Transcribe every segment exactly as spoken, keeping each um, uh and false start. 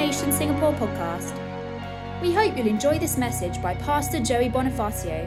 Nation Singapore podcast. We hope you'll enjoy this message by Pastor Joey Bonifacio.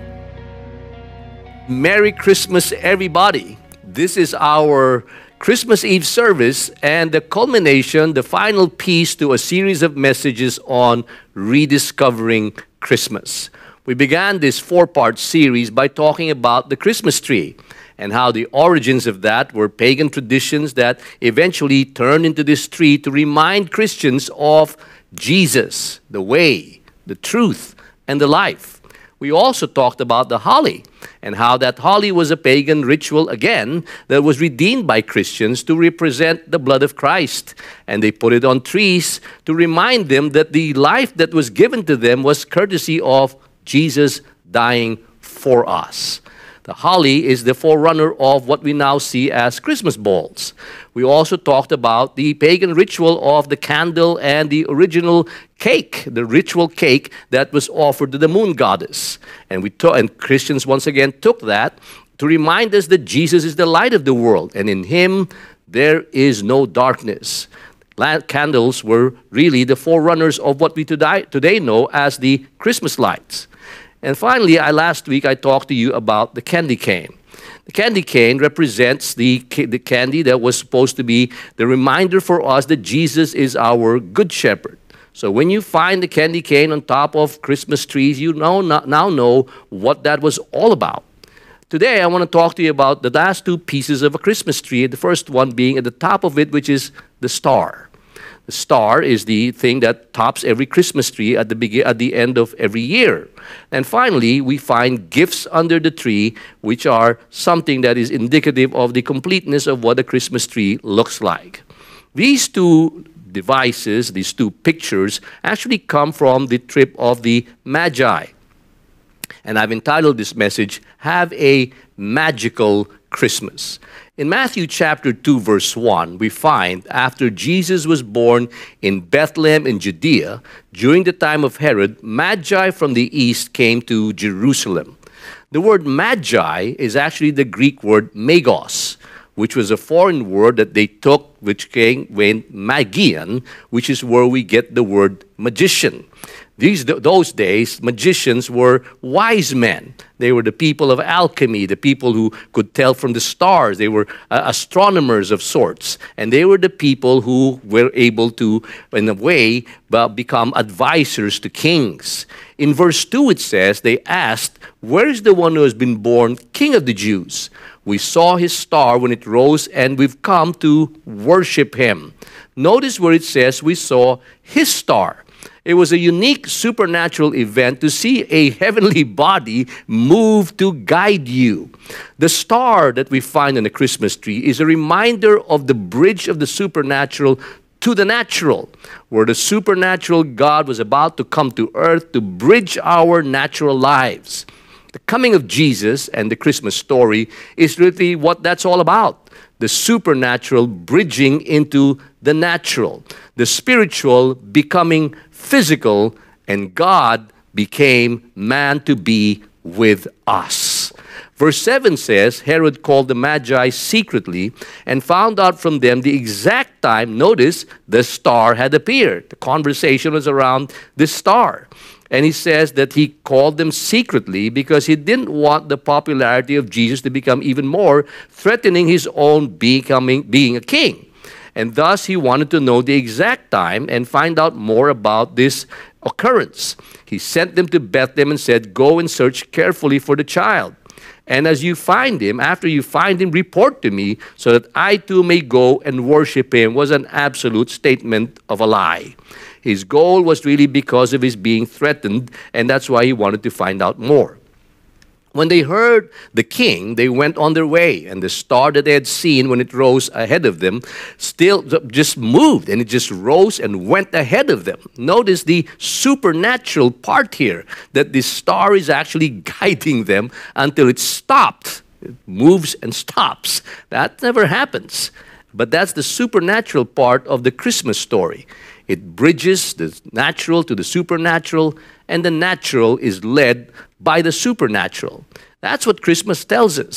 Merry Christmas, everybody. This is our Christmas Eve service and the culmination, the final piece to a series of messages on rediscovering Christmas. We began this four-part series by talking about the Christmas tree and how the origins of that were pagan traditions that eventually turned into this tree to remind Christians of Jesus, the way, the truth, and the life. We also talked about the holly and how that holly was a pagan ritual again that was redeemed by Christians to represent the blood of Christ. And they put it on trees to remind them that the life that was given to them was courtesy of Jesus dying for us. The holly is the forerunner of what we now see as Christmas balls. We also talked about the pagan ritual of the candle and the original cake, the ritual cake that was offered to the moon goddess. And we to- and Christians once again took that to remind us that Jesus is the light of the world, and in Him there is no darkness. La- Candles were really the forerunners of what we today, today know as the Christmas lights. And finally, I, last week I talked to you about the candy cane. The candy cane represents the, the candy that was supposed to be the reminder for us that Jesus is our good shepherd. So when you find the candy cane on top of Christmas trees, you know, now know what that was all about. Today, I want to talk to you about the last two pieces of a Christmas tree, the first one being at the top of it, which is the star. The star is the thing that tops every Christmas tree at the begin, at the end of every year. And finally, we find gifts under the tree, which are something that is indicative of the completeness of what a Christmas tree looks like. These two devices, these two pictures, actually come from the trip of the Magi. And I've entitled this message, Have a Magical Christmas. In Matthew chapter two, verse one, we find after Jesus was born in Bethlehem in Judea, during the time of Herod, Magi from the east came to Jerusalem. The word Magi is actually the Greek word magos, which was a foreign word that they took, which came when magian, which is where we get the word magician. These, those days, magicians were wise men. They were the people of alchemy, the people who could tell from the stars. They were uh, astronomers of sorts. And they were the people who were able to, in a way, uh, become advisors to kings. In verse two, it says, they asked, "Where is the one who has been born King of the Jews? We saw his star when it rose, and we've come to worship him." Notice where it says we saw his star. It was a unique supernatural event to see a heavenly body move to guide you. The star that we find on the Christmas tree is a reminder of the bridge of the supernatural to the natural, where the supernatural God was about to come to earth to bridge our natural lives. The coming of Jesus and the Christmas story is really what that's all about. The supernatural bridging into the natural. The spiritual becoming physical, and God became man to be with us. Verse seven says, Herod called the Magi secretly and found out from them the exact time, notice, the star had appeared. The conversation was around this star. And he says that he called them secretly because he didn't want the popularity of Jesus to become even more, threatening his own becoming, being a king. And thus he wanted to know the exact time and find out more about this occurrence. He sent them to Bethlehem and said, "Go and search carefully for the child. And as you find him, after you find him, report to me so that I too may go and worship him," was an absolute statement of a lie. His goal was really because of his being threatened, and that's why he wanted to find out more. When they heard the king, they went on their way, and the star that they had seen when it rose ahead of them still just moved, and it just rose and went ahead of them. Notice the supernatural part here, that this star is actually guiding them until it stopped. It moves and stops. That never happens. But that's the supernatural part of the Christmas story. It bridges the natural to the supernatural, and the natural is led by the supernatural. That's what Christmas tells us,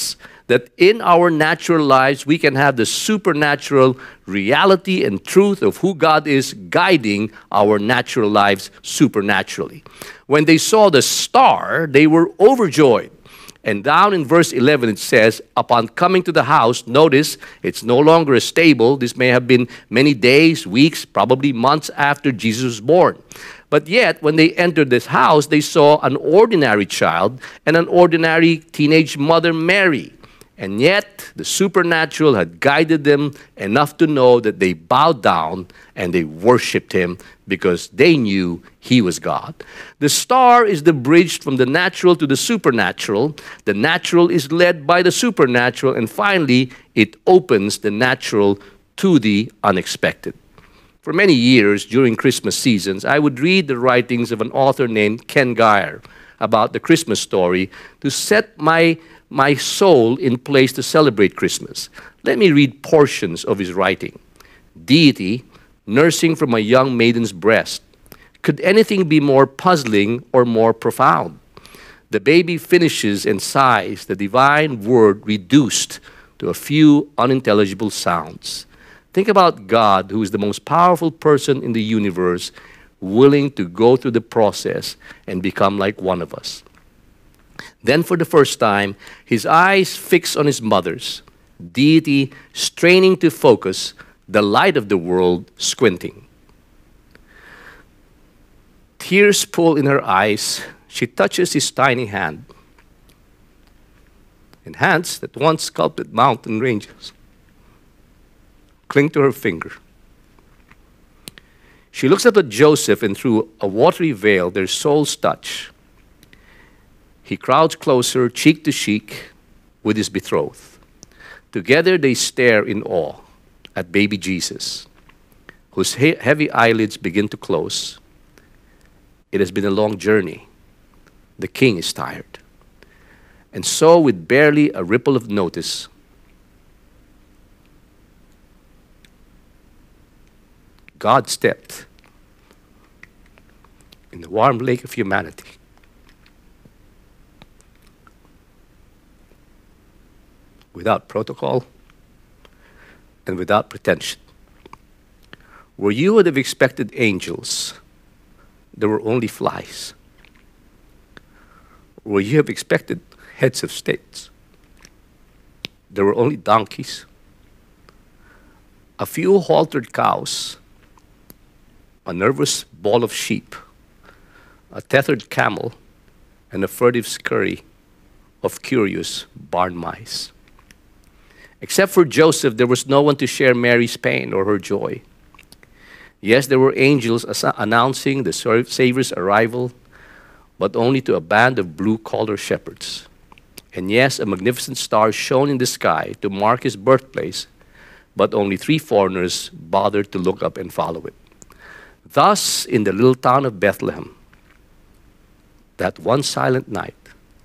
that in our natural lives we can have the supernatural reality and truth of who God is guiding our natural lives supernaturally. When they saw the star, they were overjoyed. And down in verse eleven it says, upon coming to the house, notice it's no longer a stable. This may have been many days, weeks, probably months after Jesus was born. But yet, when they entered this house, they saw an ordinary child and an ordinary teenage mother, Mary. And yet, the supernatural had guided them enough to know that they bowed down and they worshiped him because they knew he was God. The star is the bridge from the natural to the supernatural. The natural is led by the supernatural. And finally, it opens the natural to the unexpected. For many years during Christmas seasons, I would read the writings of an author named Ken Gire about the Christmas story to set my my soul in place to celebrate Christmas. Let me read portions of his writing. Deity, nursing from a young maiden's breast. Could anything be more puzzling or more profound? The baby finishes and sighs, the divine word reduced to a few unintelligible sounds. Think about God, who is the most powerful person in the universe, willing to go through the process and become like one of us. Then for the first time, his eyes fix on his mother's, deity straining to focus, the light of the world squinting. Tears pull in her eyes. She touches his tiny hand. And hands that once sculpted mountain ranges cling to her finger. She looks up at Joseph, and through a watery veil, their souls touch. He crowds closer, cheek to cheek, with his betrothed. Together they stare in awe at baby Jesus, whose he- heavy eyelids begin to close. It has been a long journey. The king is tired. And so, with barely a ripple of notice, God stepped in the warm lake of humanity. Without protocol and without pretension. Where you would have expected angels, there were only flies. Where you have expected heads of states, there were only donkeys, a few haltered cows, a nervous ball of sheep, a tethered camel, and a furtive scurry of curious barn mice. Except for Joseph, there was no one to share Mary's pain or her joy. Yes, there were angels announcing the Savior's arrival, but only to a band of blue-collar shepherds. And yes, a magnificent star shone in the sky to mark his birthplace, but only three foreigners bothered to look up and follow it. Thus, in the little town of Bethlehem, that one silent night,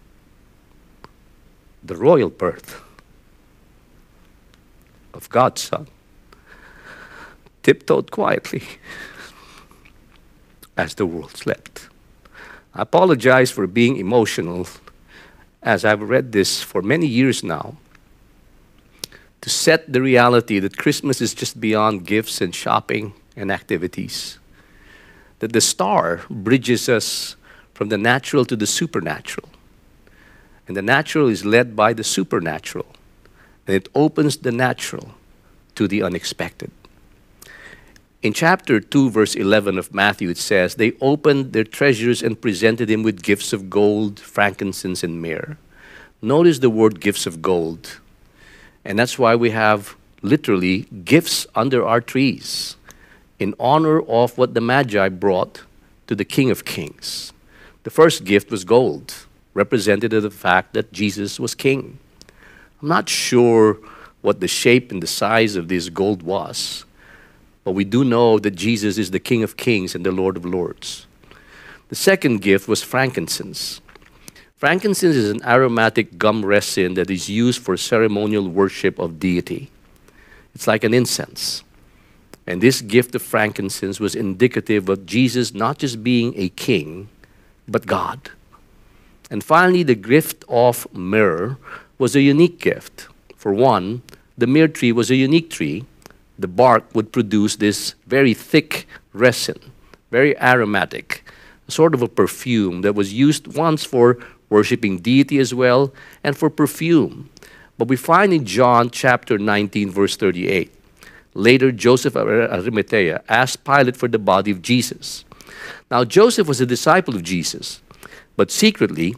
the royal birth of God's Son tiptoed quietly as the world slept. I apologize for being emotional, as I've read this for many years now, to set the reality that Christmas is just beyond gifts and shopping and activities. That the star bridges us from the natural to the supernatural. And the natural is led by the supernatural. And it opens the natural to the unexpected. In chapter two, verse eleven of Matthew, it says, they opened their treasures and presented him with gifts of gold, frankincense, and myrrh. Notice the word gifts of gold. And that's why we have literally gifts under our trees in honor of what the Magi brought to the King of Kings. The first gift was gold, representative of the fact that Jesus was king. I'm not sure what the shape and the size of this gold was, but we do know that Jesus is the King of Kings and the Lord of Lords. The second gift was frankincense. Frankincense is an aromatic gum resin that is used for ceremonial worship of deity. It's like an incense. And this gift of frankincense was indicative of Jesus not just being a king, but God. And finally, the gift of myrrh was a unique gift. For one, the myrrh tree was a unique tree. The bark would produce this very thick resin, very aromatic, sort of a perfume that was used once for worshiping deity as well and for perfume. But we find in John chapter nineteen, verse thirty-eight, later Joseph of Arimathea asked Pilate for the body of Jesus. Now Joseph was a disciple of Jesus, but secretly,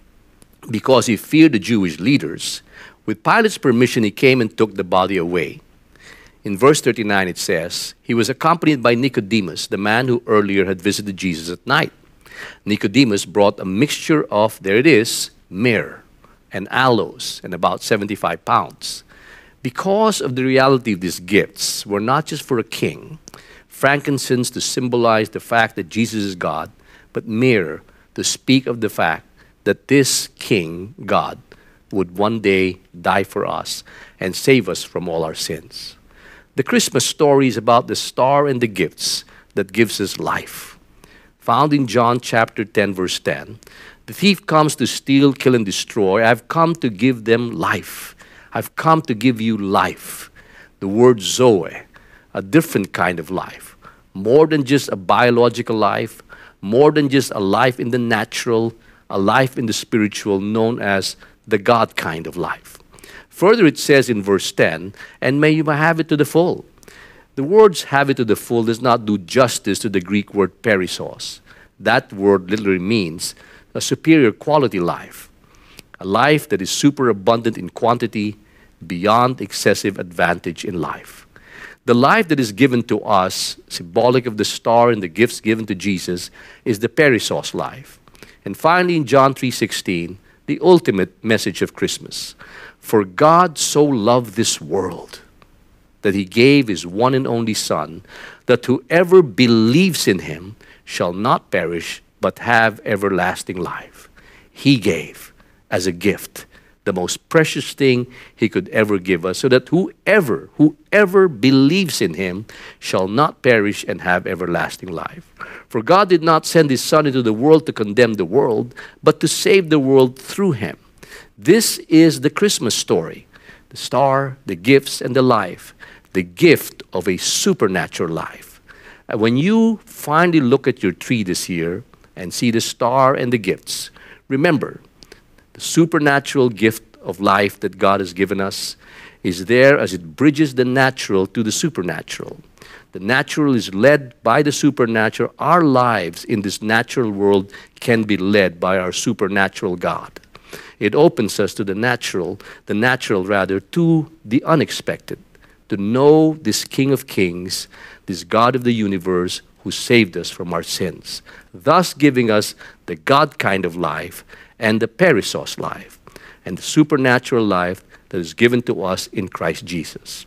because he feared the Jewish leaders, with Pilate's permission he came and took the body away. In verse thirty-nine it says, he was accompanied by Nicodemus, the man who earlier had visited Jesus at night. Nicodemus brought a mixture of, there it is, myrrh and aloes, and about seventy-five pounds. Because of the reality of these gifts were not just for a king, frankincense to symbolize the fact that Jesus is God, but myrrh to speak of the fact that this king, God, would one day die for us and save us from all our sins. The Christmas story is about the star and the gifts that gives us life. Found in John chapter ten, verse ten, the thief comes to steal, kill, and destroy. I've come to give them life. I've come to give you life. The word Zoe, a different kind of life. More than just a biological life, more than just a life in the natural, a life in the spiritual, known as the God kind of life. Further, it says in verse ten, and may you have it to the full. The words have it to the full does not do justice to the Greek word perissos. That word literally means a superior quality life, a life that is superabundant in quantity, beyond excessive advantage in life. The life that is given to us, symbolic of the star and the gifts given to Jesus, is the perissos life. And finally, in John three sixteen, the ultimate message of Christmas. For God so loved this world that he gave his one and only Son, that whoever believes in him shall not perish, but have everlasting life. He gave as a gift the most precious thing he could ever give us, so that whoever, whoever believes in him shall not perish and have everlasting life. For God did not send his Son into the world to condemn the world, but to save the world through him. This is the Christmas story, the star, the gifts, and the life, the gift of a supernatural life. And when you finally look at your tree this year and see the star and the gifts, remember, the supernatural gift of life that God has given us is there as it bridges the natural to the supernatural. The natural is led by the supernatural. Our lives in this natural world can be led by our supernatural God. It opens us to the natural, the natural rather, to the unexpected, to know this King of Kings, this God of the universe who saved us from our sins, thus giving us the God kind of life and the perissos life, and the supernatural life that is given to us in Christ Jesus.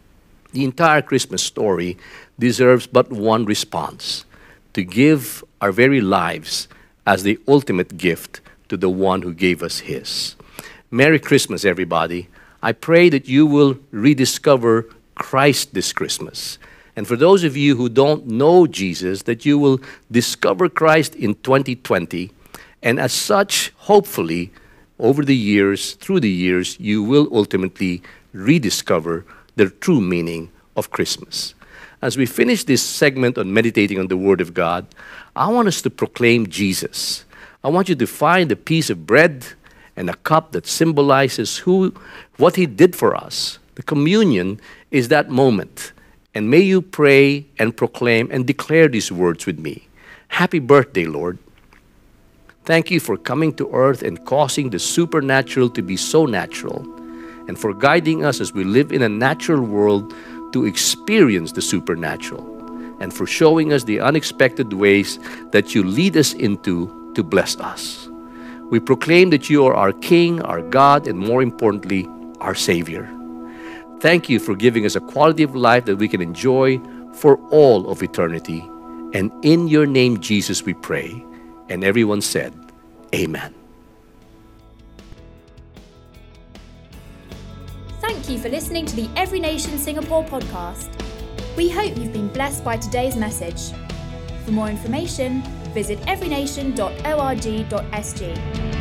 The entire Christmas story deserves but one response: to give our very lives as the ultimate gift to the one who gave us his. Merry Christmas, everybody. I pray that you will rediscover Christ this Christmas. And for those of you who don't know Jesus, that you will discover Christ in twenty twenty. And as such, hopefully, over the years, through the years, you will ultimately rediscover the true meaning of Christmas. As we finish this segment on meditating on the Word of God, I want us to proclaim Jesus. I want you to find a piece of bread and a cup that symbolizes who, what he did for us. The communion is that moment. And may you pray and proclaim and declare these words with me. Happy birthday, Lord. Thank you for coming to earth and causing the supernatural to be so natural, and for guiding us as we live in a natural world to experience the supernatural, and for showing us the unexpected ways that you lead us into to bless us. We proclaim that you are our King, our God, and more importantly, our Savior. Thank you for giving us a quality of life that we can enjoy for all of eternity. And in your name, Jesus, we pray. And everyone said, Amen. Thank you for listening to the Every Nation Singapore podcast. We hope you've been blessed by today's message. For more information, visit every nation dot org dot s g.